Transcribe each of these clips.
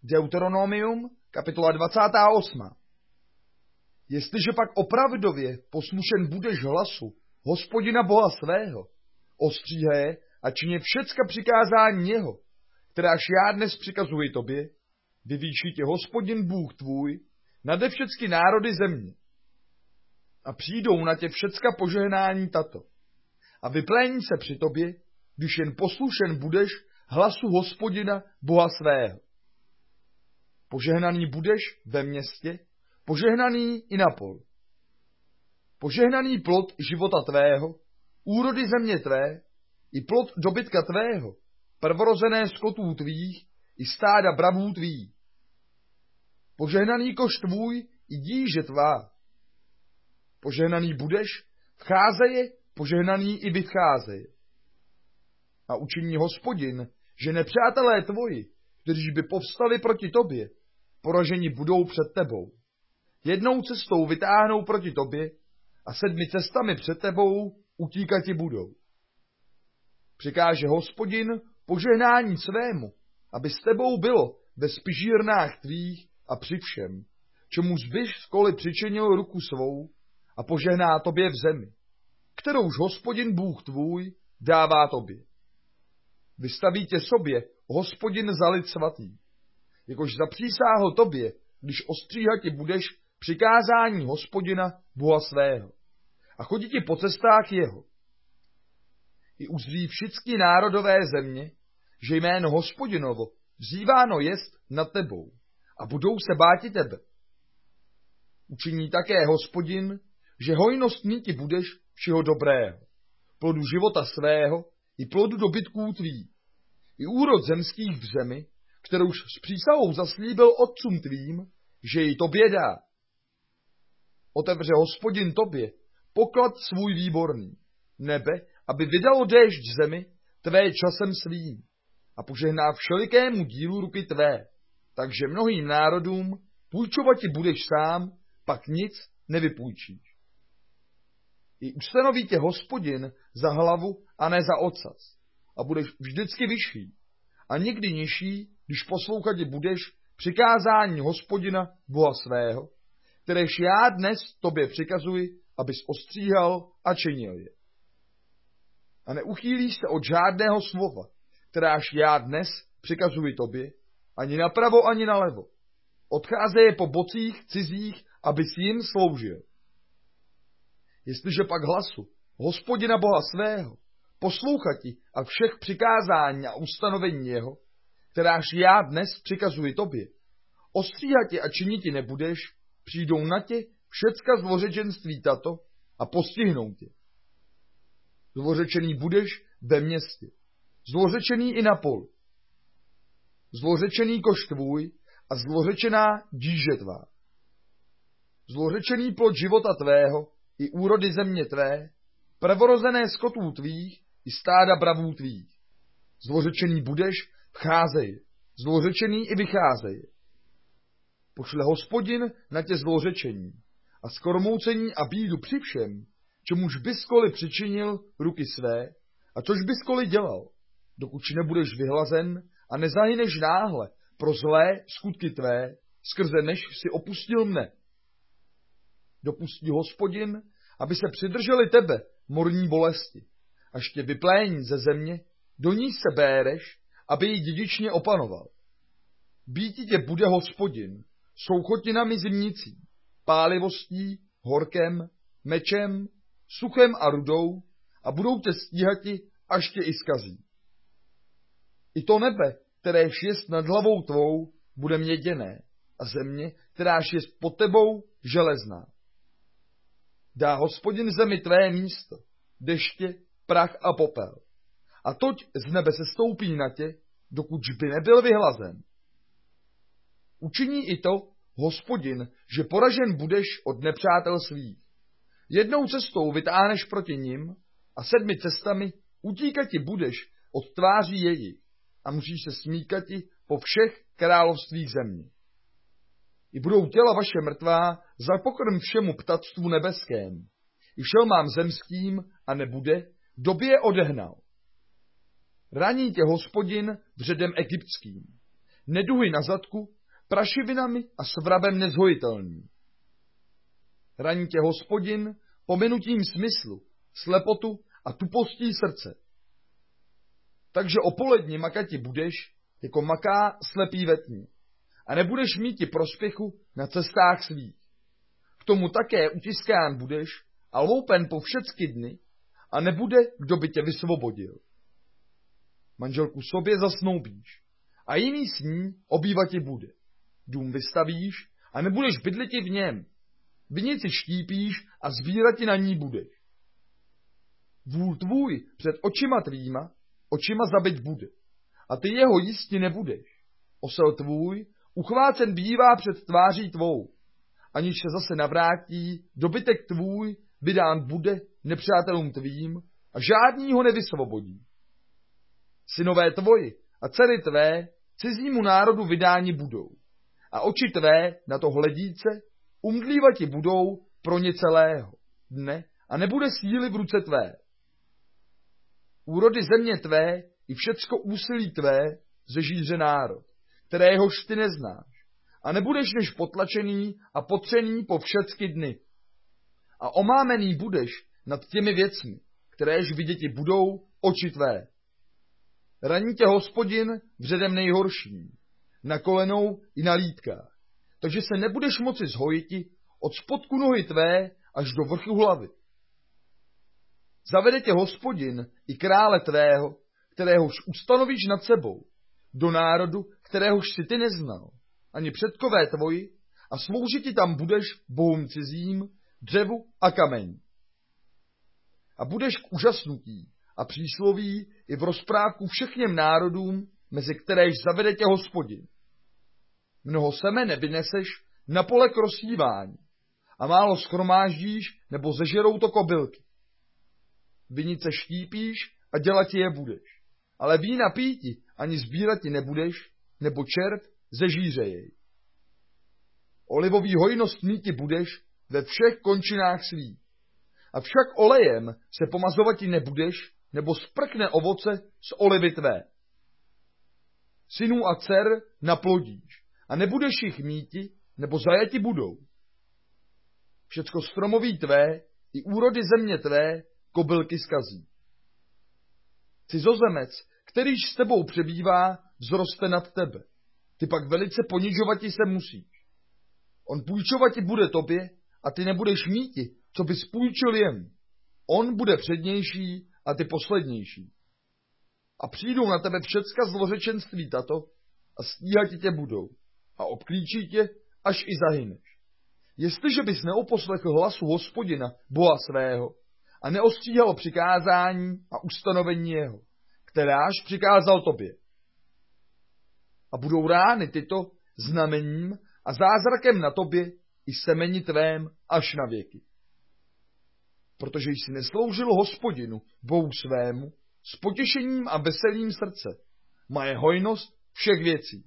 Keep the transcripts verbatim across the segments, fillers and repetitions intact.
Deuteronomium, kapitola dvacátá osmá. Jestliže pak opravdově poslušen budeš hlasu Hospodina Boha svého, ostříhej a čině všecka přikázání jeho, kteráž já dnes přikazuji tobě, vyvýší tě Hospodin Bůh tvůj nade všecky národy země. A přijdou na tě všecka požehnání tato. A vyplení se při tobě, když jen poslušen budeš hlasu Hospodina Boha svého. Požehnaný budeš ve městě, požehnaný i na poli. Požehnaný plod života tvého, úrody země tvé, i plod dobytka tvého, prvorozené skotů tvých, i stáda bravů tvých. Požehnaný koš tvůj, i díže tvá. Požehnaný budeš, vcházeje, požehnaný i vycházeje. A učiní Hospodin, že nepřátelé tvoji, kteří by povstali proti tobě, poraženi budou před tebou. Jednou cestou vytáhnou proti tobě a sedmi cestami před tebou utíkati budou. Přikáže Hospodin požehnání svému, aby s tebou bylo ve spižírnách tvých a při všem, čemu zbyš skoli přičinil ruku svou a požehná tobě v zemi, kterouž Hospodin Bůh tvůj dává tobě. Vystaví tě sobě Hospodin za lid svatý, jakož zapřísáhl tobě, když ostříhati budeš přikázání Hospodina Boha svého a chodí ti po cestách jeho. I uzří všichni národové země, že jméno Hospodinovo vzýváno jest nad tebou a budou se báti tebe. Učiní také Hospodin, že hojnost míti budeš všeho dobrého, plodu života svého i plodu dobytků tvých, i úrod zemských v zemi, kterouž s přísahou zaslíbil otcům tvým, že ji tobě dá. Otevře Hospodin tobě poklad svůj výborný, nebe, aby vydalo déšť zemi tvé časem svým a požehná všelikému dílu ruky tvé, takže mnohým národům půjčovati budeš sám, pak nic nevypůjčíš. I ustanoví tě Hospodin za hlavu a ne za ocas a budeš vždycky vyšší a nikdy nižší, když poslouchati budeš přikázání Hospodina Boha svého, kteréž já dnes tobě přikazuji, abys ostříhal a činil je. A neuchýlíš se od žádného slova, kteráž já dnes přikazuji tobě, ani napravo, ani nalevo. Odcházeje po bocích cizích, abys jim sloužil. Jestliže pak hlasu Hospodina Boha svého poslouchati a všech přikázání a ustanovení jeho, kteráž já dnes přikazuji tobě, ostříhati a činiti nebudeš, přijdou na tě všecka zlořečenství tato a postihnou tě. Zlořečený budeš ve městě, zlořečený i na poli. Zlořečený koš tvůj a zlořečená díže tvá. Zlořečený plod života tvého i úrody země tvé, prvorozené skotů tvých i stáda bravů tvých. Zlořečený budeš, vcházej, zlořečený i vycházej. Pošle Hospodin na tě zlořečení a skormoucení a bídu při všem, čemuž byskoli přičinil ruky své a což byskoli dělal, dokud nebudeš vyhlazen a nezahyneš náhle pro zlé skutky tvé, skrze než si opustil mne. Dopustí Hospodin, aby se přidrželi tebe morní bolesti, až tě vypléní ze země, do ní se béreš, aby ji dědičně opanoval. Býti tě bude Hospodin souchotinami zimnicí, pálivostí, horkem, mečem, suchem a rudou a budou tě stíhati, až tě i zkazí. I to nebe, kteréž jest nad hlavou tvou, bude měděné a země, kteráž jest pod tebou, železná. Dá Hospodin zemi tvé místo, deště, prach a popel. A toť z nebe se stoupí na tě, dokud by nebyl vyhlazen. Učiní i to, Hospodin, že poražen budeš od nepřátel svých. Jednou cestou vytáhneš proti nim a sedmi cestami utíkati budeš od tváří jejich a musíš se smíkati po všech královstvích země. I budou těla vaše mrtvá za pokrm všemu ptactvu nebeském. I šelmám zemským a nebude, v době odehnal. Raní tě Hospodin vředem egyptským. neduhy na zadku, prašivinami a svrabem nezhojitelným. Raní tě Hospodin pominutím smyslu, slepotu a tupostí srdce. Takže o poledni makati budeš, jako maká slepý ve tmě, a nebudeš mít ti prospěchu na cestách svých. K tomu také utiskán budeš a loupen po všecky dny a nebude, kdo by tě vysvobodil. Manželku sobě zasnoubíš a jiný s ní obývati bude. Dům vystavíš a nebudeš bydliti v něm. Vinici štípíš a sbírati na ní budeš. Vůl tvůj před očima tvýma, očima zabit bude. A ty jeho jisti nebudeš. Osel tvůj uchvácen bývá před tváří tvou. Aniž se zase navrátí, dobytek tvůj vydán bude nepřátelům tvým a žádný ho nevysvobodí. Synové tvoji a dcery tvé cizímu národu vydáni budou. A oči tvé na to hledíce umdlívati budou pro ně celého dne a nebude síly v ruce tvé. Úrody země tvé i všecko úsilí tvé zežíře národ, kteréhož ty neznáš, a nebudeš než potlačený a potřený po všecky dny. A omámený budeš nad těmi věcmi, kteréž viděti budou oči tvé. Raní tě Hospodin vředem nejhorším, na kolenou i na lítkách, takže se nebudeš moci zhojiti od spodku nohy tvé až do vrchu hlavy. Zavede tě Hospodin i krále tvého, kteréhož ustanovíš nad sebou, do národu, kteréhož si ty neznal, ani předkové tvoji, a sloužiti tam budeš bohům cizím, dřevu a kamení. A budeš k úžasnutí a přísloví i v rozprávku všechněm národům, mezi kteréž zavede tě Hospodin. Mnoho semene vyneseš na pole k rozsívání a málo schromáždíš, nebo zežerou to kobylky. Vinice štípíš a dělati je budeš, ale vína píti ani sbírati nebudeš, nebo čert zežíře jej. Olivový hojnost míti budeš ve všech končinách svých. Avšak olejem se pomazovati nebudeš, nebo sprkne ovoce z olivy tvé. Synů a dcer naplodíš a nebudeš jich míti, nebo zajati budou. Všecko stromoví tvé i úrody země tvé kobylky skazí. Cizozemec, kterýž s tebou přebývá, vzroste nad tebe. Ty pak velice ponižovati se musíš. On půjčovati bude tobě a ty nebudeš míti, co bys půjčil jemu. On bude přednější a ty poslednější. A přijdou na tebe všecka zlořečenství tato a stíhati tě budou a obklíčí tě, až i zahyneš. Jestliže bys neoposlechl hlasu Hospodina, Boha svého, a neostříhal přikázání a ustanovení jeho, kteráž přikázal tobě. A budou rány tyto znamením a zázrakem na tobě i semeni tvém až na věky. Protože jsi nesloužil Hospodinu, Bohu svému, s potěšením a veselým srdce, maje hojnost všech věcí.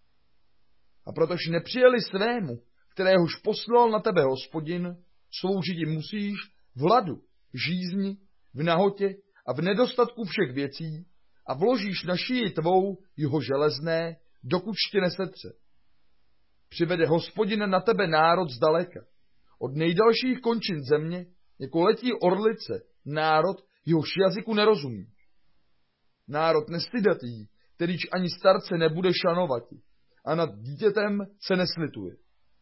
A protože nepřijeli svému, kteréhož poslal na tebe Hospodin, sloužit jim musíš v hladu, žízni, v nahotě a v nedostatku všech věcí a vložíš na šíji tvou jeho železné, dokud tě nesetře. Přivede Hospodin na tebe národ zdaleka, od nejdalších končin země, jako letí orlice, národ, jehož jazyku nerozumí. Národ nestydatý, kterýž ani starce nebude šanovati, a nad dítětem se neslituje.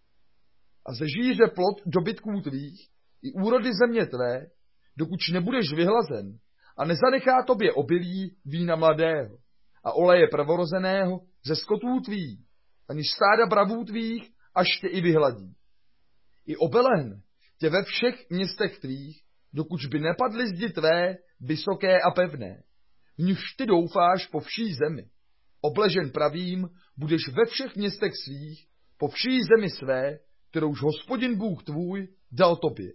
A zežíře plod dobytků tvých i úrody země tvé, dokud nebudeš vyhlazen a nezanechá tobě obilí vína mladého a oleje prvorozeného ze skotů tvých, ani stáda bravů tvých, až tě i vyhladí. I obelehne tě ve všech městech tvých, dokud by nepadly zdi tvé vysoké a pevné, v nichž ty doufáš po vší zemi. Obležen pravým budeš ve všech městech svých, po vší zemi své, kterouž Hospodin Bůh tvůj dal tobě.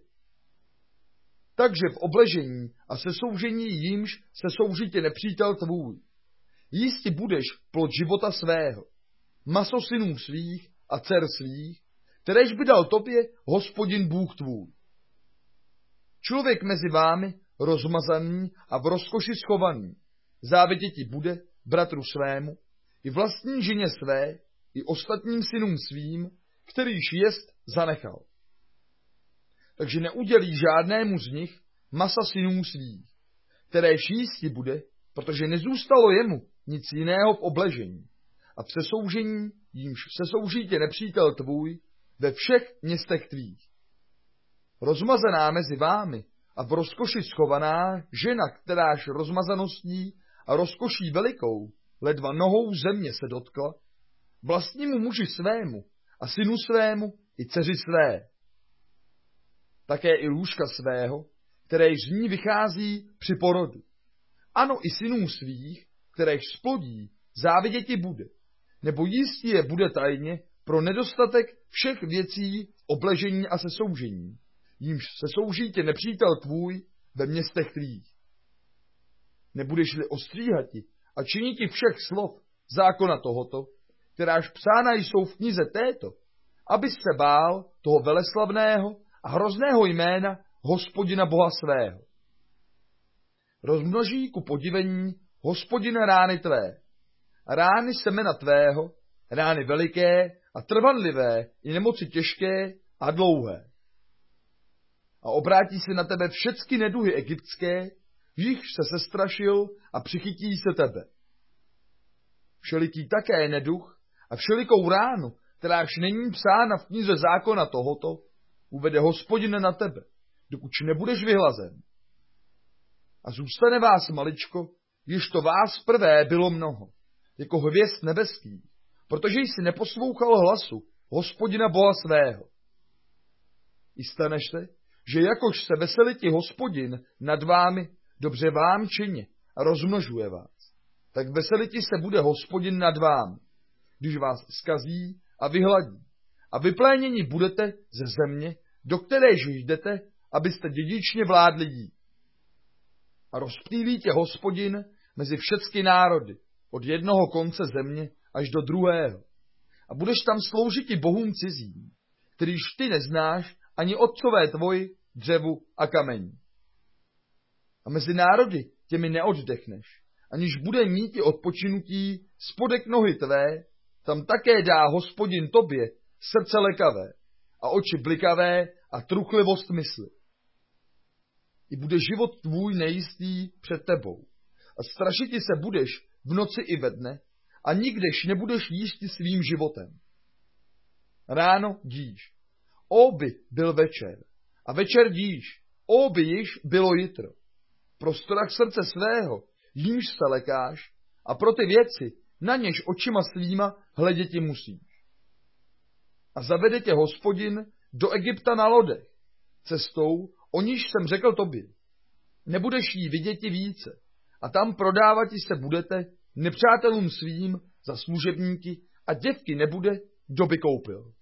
Takže v obležení a se soužení jímž se soužitě nepřítel tvůj. Jistě budeš plod života svého, maso synů svých a dcer svých, kteréž by dal tobě Hospodin Bůh tvůj. Člověk mezi vámi rozmazaný a v rozkoši schovaný, závidět ti bude, bratru svému, i vlastní ženě své, i ostatním synům svým, kterýž jest zanechal. Takže neudělí žádnému z nich masa synů svých, kteréž jísti bude, protože nezůstalo jemu nic jiného v obležení. A v sesoužení, jímž sesouží tě nepřítel tvůj, ve všech městech tvých. Rozmazaná mezi vámi a v rozkoši schovaná žena, kteráž rozmazaností a rozkoší velikou, ledva nohou země se dotkla, vlastnímu muži svému a synu svému i dceři své. Také i lůžka svého, kteréž z ní vychází při porodu. Ano, i synů svých, kteréž splodí, závidět ti bude, nebo jistě je bude tajně pro nedostatek všech věcí v obležení a sesoužení, jímž sesouží tě nepřítel tvůj ve městech tvých. Nebudeš-li ostříhati a činiti všech slov zákona tohoto, kteráž psána jsou v knize této, abys se bál toho veleslavného a hrozného jména Hospodina Boha svého. Rozmnoží ku podivení Hospodina rány tvé, rány semena tvého, rány veliké a trvanlivé i nemoci těžké a dlouhé. A obrátí se na tebe všecky neduhy egyptské, jichž se sestrašil a přichytí se tebe. Všeliký také neduch a všelikou ránu, kteráž není psána v knize zákona tohoto, uvede Hospodin na tebe, dokud nebudeš vyhlazen. A zůstane vás maličko, již to vás prvé bylo mnoho, jako hvězd nebeských, protože jsi neposlouchal hlasu Hospodina Boha svého. I staneš se, že jakož se veselití Hospodin nad vámi, dobře vám čině a rozmnožuje vás, tak veselití se bude Hospodin nad vámi, když vás zkazí a vyhladí. A vypléněni budete ze země, do kteréž jdete, abyste dědičně vládli jí. A rozptýlí tě Hospodin mezi všechny národy, od jednoho konce země až do druhého. A budeš tam sloužit i bohům cizím, kterýž ty neznáš ani otcové tvoji, dřevu a kamení. A mezi národy těmi neoddechneš, aniž bude mít i odpočinutí spodek nohy tvé, tam také dá Hospodin tobě srdce lekavé a oči blikavé a truchlivost mysli. I bude život tvůj nejistý před tebou a strašiti se budeš v noci i ve dne a nikdež nebudeš jísti svým životem. Ráno díš, oby byl večer a večer díš, oby již bylo jitro. Pro strach srdce svého, jímž se lekáš a pro ty věci, na něž očima svýma hleděti musíš. A zavede tě Hospodin do Egypta na lodech, cestou, o níž jsem řekl tobě. Nebudeš jí viděti více a tam prodávati se budete nepřátelům svým za služebníky a děvky nebude, kdo by koupil.